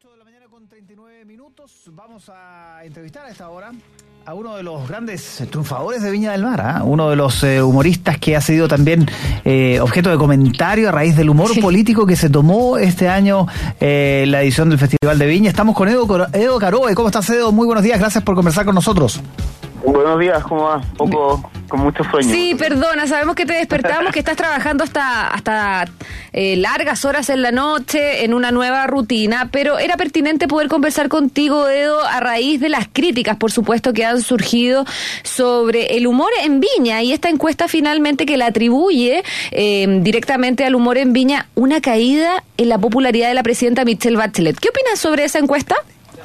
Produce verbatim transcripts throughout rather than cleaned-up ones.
ocho de la mañana con treinta y nueve minutos. Vamos a entrevistar a esta hora a uno de los grandes triunfadores de Viña del Mar, ¿eh? Uno de los eh, humoristas que ha sido también eh, objeto de comentario a raíz del humor sí. político que se tomó este año eh, la edición del Festival de Viña. Estamos con Edo, Edo Caroe. ¿Cómo estás, Edo? Muy buenos días, gracias por conversar con nosotros. Buenos días, ¿cómo va? Un poco con mucho sueño. Sí, perdona, sabemos que te despertamos, que estás trabajando hasta hasta eh, largas horas en la noche, en una nueva rutina, pero era pertinente poder conversar contigo, Edo, a raíz de las críticas, por supuesto, que han surgido sobre el humor en Viña, y esta encuesta finalmente que le atribuye eh, directamente al humor en Viña una caída en la popularidad de la presidenta Michelle Bachelet. ¿Qué opinas sobre esa encuesta?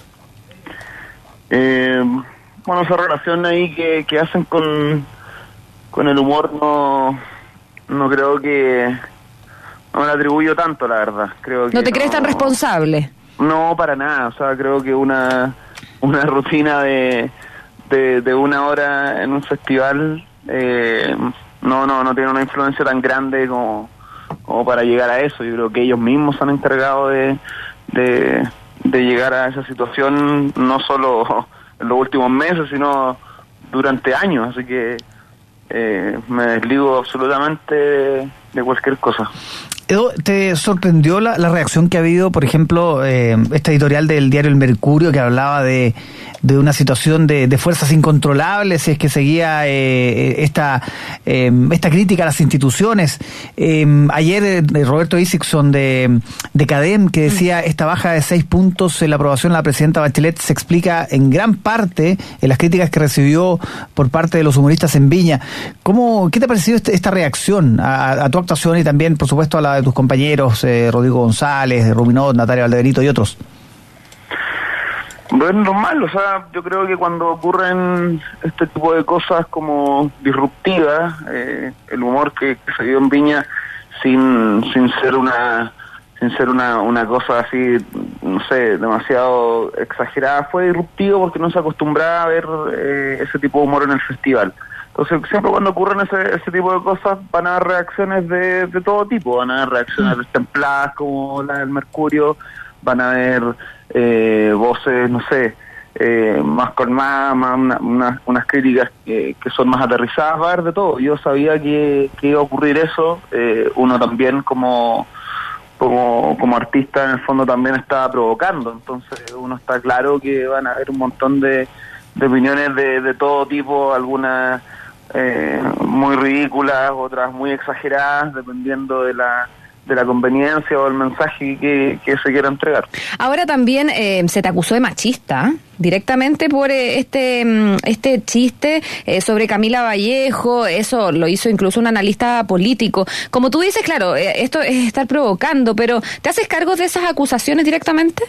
Eh... Bueno, esa relación ahí que, que hacen con, con el humor no no creo que... No me la atribuyo tanto, la verdad. Creo que ¿No te no, crees tan responsable? No, para nada. O sea, creo que una una rutina de, de, de una hora en un festival eh, no no no tiene una influencia tan grande como, como para llegar a eso. Yo creo que ellos mismos se han encargado de, de, de llegar a esa situación, no solo en los últimos meses, sino durante años, así que eh, me desligo absolutamente de, de cualquier cosa. Edo, ¿te sorprendió la, la reacción que ha habido, por ejemplo, eh, esta editorial del diario El Mercurio que hablaba de, de una situación de, de fuerzas incontrolables, si es que seguía eh, esta eh, esta crítica a las instituciones? Eh, ayer eh, Roberto Isakson de, de CADEM, que decía esta baja de seis puntos en la aprobación de la presidenta Bachelet se explica en gran parte en las críticas que recibió por parte de los humoristas en Viña. ¿Cómo, ¿Qué te ha parecido este, esta reacción a, a tu actuación y también, por supuesto, a la de tus compañeros, eh, Rodrigo González, Ruminot, Natalia Valdebenito y otros? Bueno, normal, o sea, yo creo que cuando ocurren este tipo de cosas como disruptivas, eh, el humor que, que se dio en Viña sin sin ser una sin ser una, una cosa así, no sé, demasiado exagerada, fue disruptivo porque no se acostumbraba a ver eh, ese tipo de humor en el festival. Entonces, siempre cuando ocurren ese, ese tipo de cosas, van a haber reacciones de, de todo tipo. Van a haber reacciones destempladas como la del Mercurio, van a haber eh, voces, no sé, eh, más colmadas, más una, una, unas críticas que, que son más aterrizadas, va a haber de todo. Yo sabía que, que iba a ocurrir eso. Eh, uno también como, como, como artista, en el fondo, también estaba provocando. Entonces, uno está claro que van a haber un montón de, de opiniones de, de todo tipo, algunas Eh, muy ridículas, otras muy exageradas, dependiendo de la de la conveniencia o el mensaje que, que se quiera entregar. Ahora también eh, se te acusó de machista, ¿eh? directamente por eh, este este chiste eh, sobre Camila Vallejo. Eso lo hizo incluso un analista político. Como tú dices, claro, eh, esto es estar provocando, pero ¿te haces cargo de esas acusaciones directamente?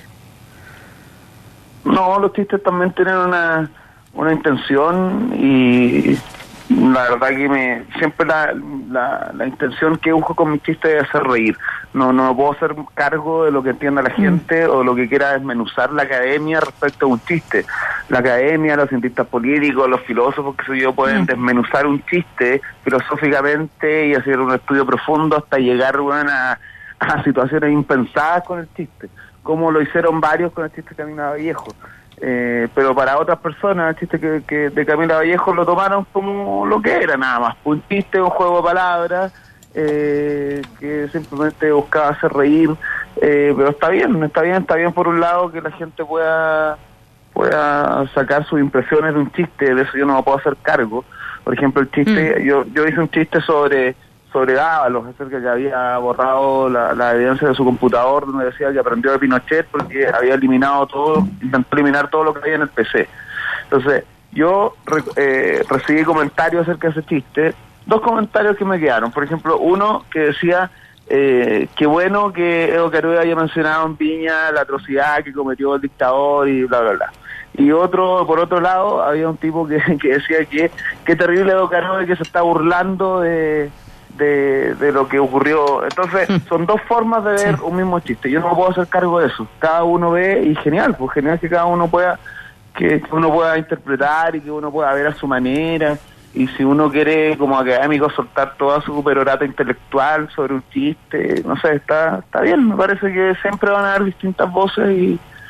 No, los chistes también tienen una, una intención, y la verdad que me siempre la, la, la intención que busco con mis chistes es hacer reír. No no puedo hacer cargo de lo que entienda la gente mm. o lo que quiera desmenuzar la academia respecto a un chiste. La academia, los cientistas políticos, los filósofos, que sé yo, pueden mm. desmenuzar un chiste filosóficamente y hacer un estudio profundo hasta llegar, bueno, a, a situaciones impensadas con el chiste, como lo hicieron varios con el chiste de Camila Vallejo. Eh, pero para otras personas el chiste que, que de Camila Vallejo lo tomaron como lo que era, nada más un chiste, un juego de palabras eh, que simplemente buscaba hacer reír, eh, pero está bien, está bien, está bien por un lado que la gente pueda pueda sacar sus impresiones de un chiste, de eso yo no me puedo hacer cargo. Por ejemplo, el chiste, mm. yo yo hice un chiste sobre sobre Dávalos, acerca que había borrado la, la evidencia de su computador, donde decía que aprendió de Pinochet porque había eliminado todo, intentó eliminar todo lo que había en el P C. Entonces, yo eh, recibí comentarios acerca de ese chiste, dos comentarios que me quedaron. Por ejemplo, uno que decía, eh, qué bueno que Edo Caroe haya mencionado en Viña la atrocidad que cometió el dictador y bla, bla, bla. Y otro, por otro lado, había un tipo que, que decía que qué terrible Edo Caroe, que se está burlando de... De, de lo que ocurrió. Entonces, son dos formas de ver sí. un mismo chiste. Yo no me puedo hacer cargo de eso. Cada uno ve, y genial, pues genial que cada uno pueda, que uno pueda interpretar y que uno pueda ver a su manera. Y si uno quiere, como académico, soltar toda su perorata intelectual sobre un chiste, no sé, está está bien. Me parece que siempre van a haber distintas voces y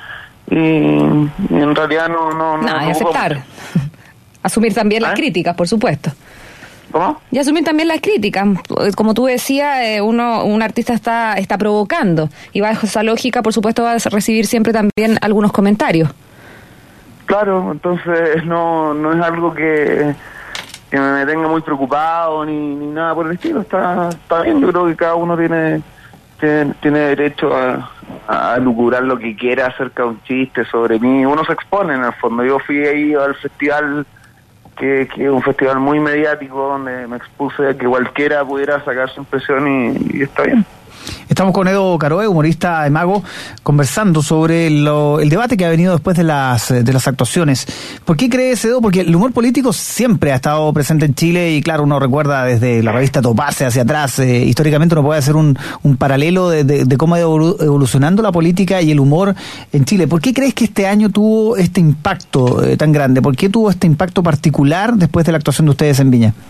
y, y en realidad no... No, no, no no y aceptar. Asumir también ¿Ah? las críticas, por supuesto. ¿Cómo? Y asumir también las críticas. Como tú decías, eh, uno un artista está está provocando y bajo esa lógica, por supuesto, va a recibir siempre también algunos comentarios. Claro, entonces no no es algo que, que me tenga muy preocupado ni, ni nada por el estilo. Está está bien, yo creo que cada uno tiene tiene, tiene derecho a, a lucurar lo que quiera acerca de un chiste sobre mí. Uno se expone en el fondo. Yo fui ahí al festival, que, que es un festival muy mediático, donde me expuse a que cualquiera pudiera sacar su impresión y, y está bien. Estamos con Edo Caroe, humorista de Mago, conversando sobre lo, el debate que ha venido después de las de las actuaciones. ¿Por qué crees, Edo? Porque el humor político siempre ha estado presente en Chile y claro, uno recuerda desde la revista Topase hacia atrás, eh, históricamente uno puede hacer un, un paralelo de, de, de cómo ha ido evolucionando la política y el humor en Chile. ¿Por qué crees que este año tuvo este impacto eh, tan grande? ¿Por qué tuvo este impacto particular después de la actuación de ustedes en Viña?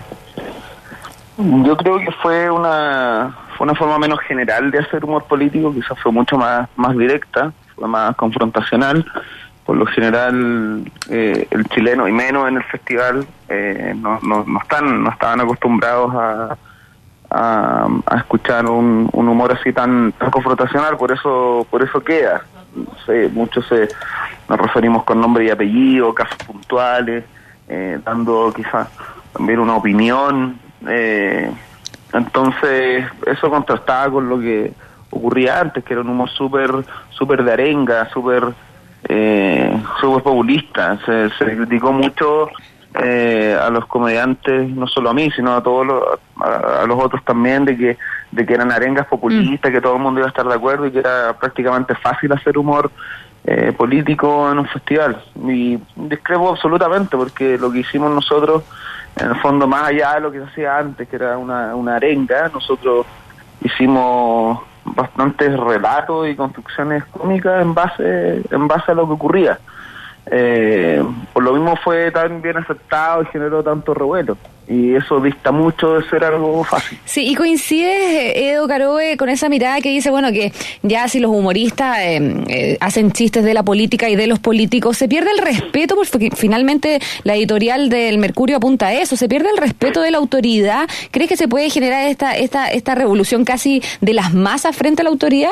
Yo creo que fue una fue una forma menos general de hacer humor político, quizás fue mucho más más directa, fue más confrontacional. Por lo general, eh, el chileno, y menos en el festival, eh, no, no, no están no estaban acostumbrados a, a, a escuchar un, un humor así tan, tan confrontacional, por eso por eso queda. Sí, muchos se, nos referimos con nombre y apellido, casos puntuales, eh, dando quizás también una opinión. Eh, entonces eso contrastaba con lo que ocurría antes, que era un humor súper súper de arenga, súper eh, súper populista. Se, se criticó mucho eh, a los comediantes, no solo a mí, sino a todos los, a, a los otros también, de que de que eran arengas populistas, mm. que todo el mundo iba a estar de acuerdo y que era prácticamente fácil hacer humor eh, político en un festival. Y discrepo absolutamente, porque lo que hicimos nosotros, en el fondo, más allá de lo que se hacía antes, que era una, una arenga, nosotros hicimos bastantes relatos y construcciones cómicas en base en base a lo que ocurría. Eh, por lo mismo fue tan bien aceptado y generó tanto revuelo. Y eso dista mucho de ser algo fácil. Sí, y coincides, Edo Caroe, con esa mirada que dice, bueno, que ya si los humoristas eh, eh, hacen chistes de la política y de los políticos, se pierde el respeto, porque finalmente la editorial del Mercurio apunta a eso, se pierde el respeto de la autoridad. ¿Crees que se puede generar esta esta esta revolución casi de las masas frente a la autoridad?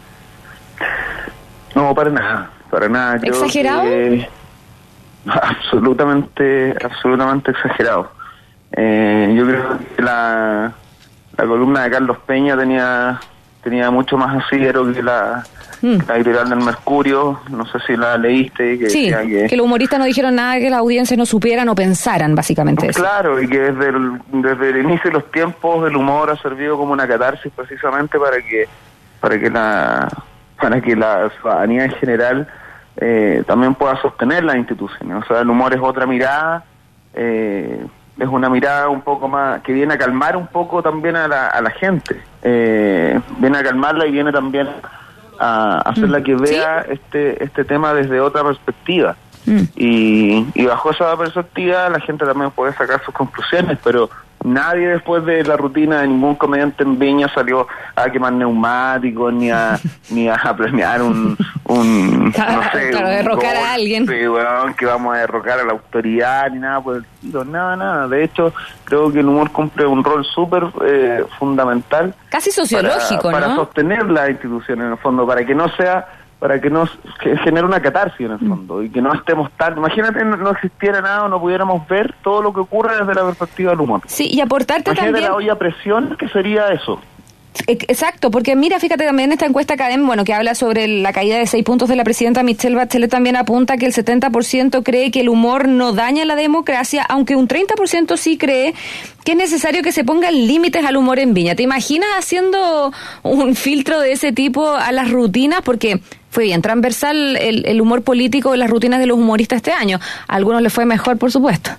No, para nada, para nada. Creo ¿Exagerado? Que absolutamente, absolutamente exagerado. Eh, yo creo que la, la columna de Carlos Peña tenía tenía mucho más asidero que la, mm. la editorial del Mercurio. No sé si la leíste. Que sí, decía que, que los humoristas no dijeron nada que las audiencias no supieran o pensaran, básicamente. Pues eso. Claro, y que desde el, desde el inicio de los tiempos el humor ha servido como una catarsis precisamente para que para que la para que la ciudadanía en general eh, también pueda sostener las instituciones. O sea, el humor es otra mirada. Eh, es una mirada un poco más, que viene a calmar un poco también a la, a la gente, eh, viene a calmarla y viene también a hacerla que vea ¿Sí? este este tema desde otra perspectiva. Mm. Y, y bajo esa perspectiva la gente también puede sacar sus conclusiones, pero nadie después de la rutina de ningún comediante en Viña salió a quemar neumáticos ni a ni a premiar un, un claro, no sé, claro, un derrocar gol, a alguien. Sí, bueno, que vamos a derrocar a la autoridad ni nada por el estilo, nada, nada. De hecho, creo que el humor cumple un rol súper eh, fundamental. Casi sociológico, para, ¿no? Para sostener las instituciones en el fondo, para que no sea para que no que genere una catarsis en el fondo mm. y que no estemos tan... Imagínate no, no existiera nada o no pudiéramos ver todo lo que ocurre desde la perspectiva del humor. Sí, y aportarte Imagínate también... la olla a presión, ¿qué sería eso? Exacto, porque mira, fíjate también esta encuesta Cadem, bueno, que habla sobre la caída de seis puntos de la presidenta Michelle Bachelet, también apunta que el setenta por ciento cree que el humor no daña la democracia, aunque un treinta por ciento sí cree que es necesario que se pongan límites al humor en Viña. ¿Te imaginas haciendo un filtro de ese tipo a las rutinas? Porque fue bien transversal el, el humor político en las rutinas de los humoristas este año. A algunos les fue mejor, por supuesto.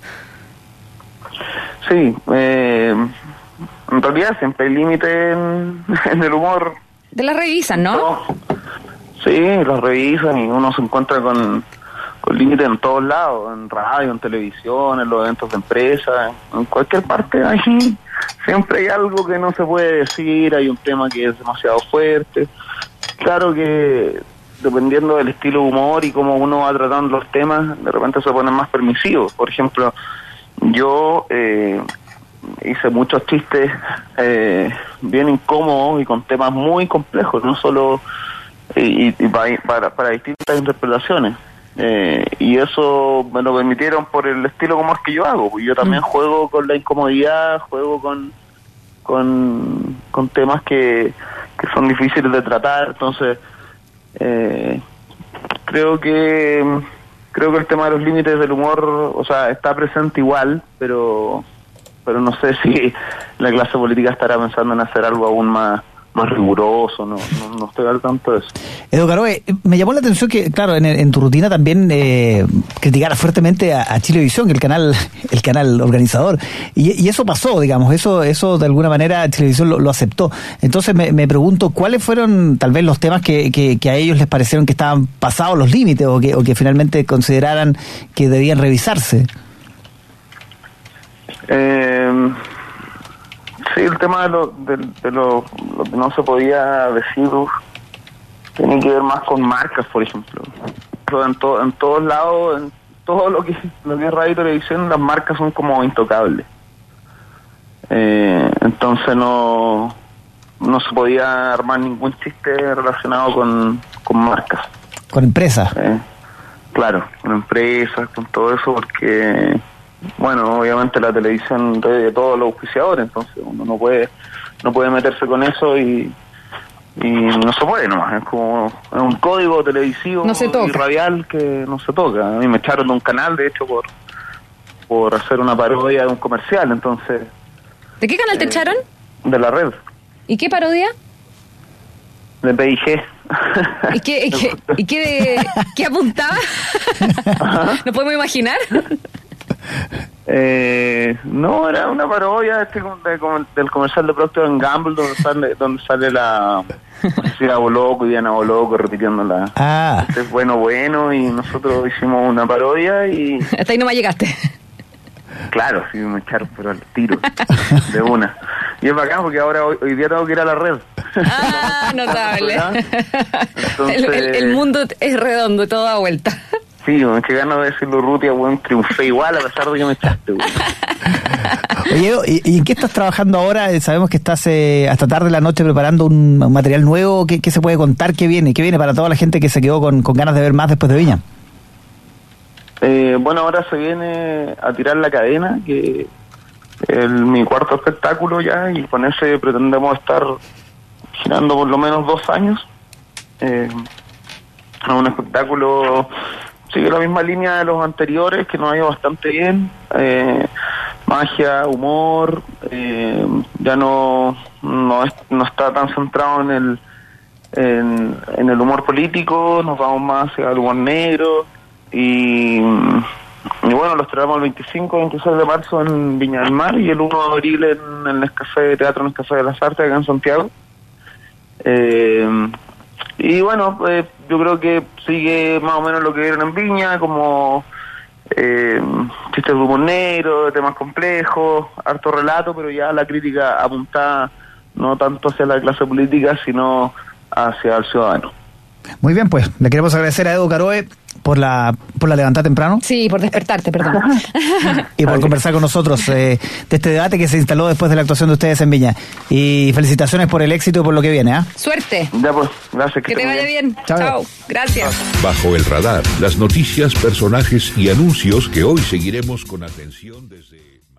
Sí, eh... en realidad siempre hay límite en, en el humor. De la revisan, ¿no? no sí, los revisan y uno se encuentra con, con límites en todos lados, en radio, en televisión, en los eventos de empresa, en cualquier parte. Ahí siempre hay algo que no se puede decir, hay un tema que es demasiado fuerte. Claro que dependiendo del estilo de humor y cómo uno va tratando los temas, de repente se ponen más permisivos. Por ejemplo, yo eh, hice muchos chistes eh, bien incómodos y con temas muy complejos, no solo y, y para, para, para distintas interpretaciones. Eh, y eso me lo permitieron por el estilo de humor que yo hago. Yo también mm. juego con la incomodidad, juego con con, con temas que, que son difíciles de tratar. Entonces eh, creo que creo que el tema de los límites del humor, o sea, está presente igual, pero pero no sé si la clase política estará pensando en hacer algo aún más más riguroso, no, no, no estoy al tanto de eso. Edo Caroe, me llamó la atención que, claro, en, en tu rutina también eh, criticara fuertemente a, a Chilevisión, el canal el canal organizador, y, y eso pasó, digamos, eso eso de alguna manera Chilevisión lo, lo aceptó. Entonces me, me pregunto, ¿cuáles fueron tal vez los temas que, que, que a ellos les parecieron que estaban pasados los límites o que, o que finalmente consideraran que debían revisarse? Eh... Sí, el tema de lo, de, de lo, lo que no se podía decir tiene que ver más con marcas, por ejemplo. Pero en, to, en todos lados, en todo lo que, lo que es radio y televisión, las marcas son como intocables. Eh, entonces no no se podía armar ningún chiste relacionado con, con marcas. ¿Con empresas? Eh, claro, con empresas, con todo eso, porque... Bueno, obviamente la televisión de todos los auspiciadores, entonces uno no puede no puede meterse con eso y y no se puede nomás, es como es un código televisivo no se toca. Y radial que no se toca. A mí me echaron de un canal, de hecho, por por hacer una parodia de un comercial, entonces... ¿De qué canal eh, te echaron? De la red. ¿Y qué parodia? De P I G. ¿Y qué, y qué, y qué, de, qué apuntaba? ¿No podemos imaginar? Eh, no, era una parodia este, de, de, del comercial de Procter and Gamble donde sale, donde sale la Cecilia Boloco y Diana Boloco repitiéndola. Ah. Este es bueno, bueno, y nosotros hicimos una parodia y... Hasta ahí no me llegaste. Claro, sí, me echaron, pero al tiro, de una. Y es bacán porque ahora hoy, hoy día tengo que ir a la red. Ah, notable. Entonces, el, el, el mundo es redondo, todo da vuelta. Sí, es que ganas de decirlo, Rutia, weón, triunfé igual a pesar de que me echaste, weón. Oye, ¿y, ¿y en qué estás trabajando ahora? Sabemos que estás eh, hasta tarde de la noche preparando un, un material nuevo. ¿Qué, ¿Qué se puede contar? ¿Qué viene? ¿Qué viene para toda la gente que se quedó con, con ganas de ver más después de Viña? Eh, bueno, ahora se viene a tirar la cadena, que es mi cuarto espectáculo ya, y con ese pretendemos estar girando por lo menos dos años. Eh, a un espectáculo... Sigue la misma línea de los anteriores, que nos ha ido bastante bien. Eh, magia, humor, eh, ya no no, es, no está tan centrado en el en, en el humor político, nos vamos más hacia el humor negro. Y, y bueno, lo estrenamos el veinticinco y veintiséis de marzo en Viña del Mar y el uno de abril en el Nescafé, Teatro Nescafé de las Artes, acá en Santiago. Eh, Y bueno, eh, yo creo que sigue más o menos lo que vieron en Viña, como eh, chistes de humor negro, de temas complejos, harto relato, pero ya la crítica apuntada no tanto hacia la clase política, sino hacia el ciudadano. Muy bien, pues le queremos agradecer a Edo Caroe por la por la levantada temprano. Sí, por despertarte, perdón. Y por conversar con nosotros eh, de este debate que se instaló después de la actuación de ustedes en Viña. Y felicitaciones por el éxito y por lo que viene. ¿eh? Suerte. Ya pues, gracias. Que, que te vaya bien. bien. Chao. Chao. Gracias. Bajo el radar, las noticias, personajes y anuncios que hoy seguiremos con atención desde...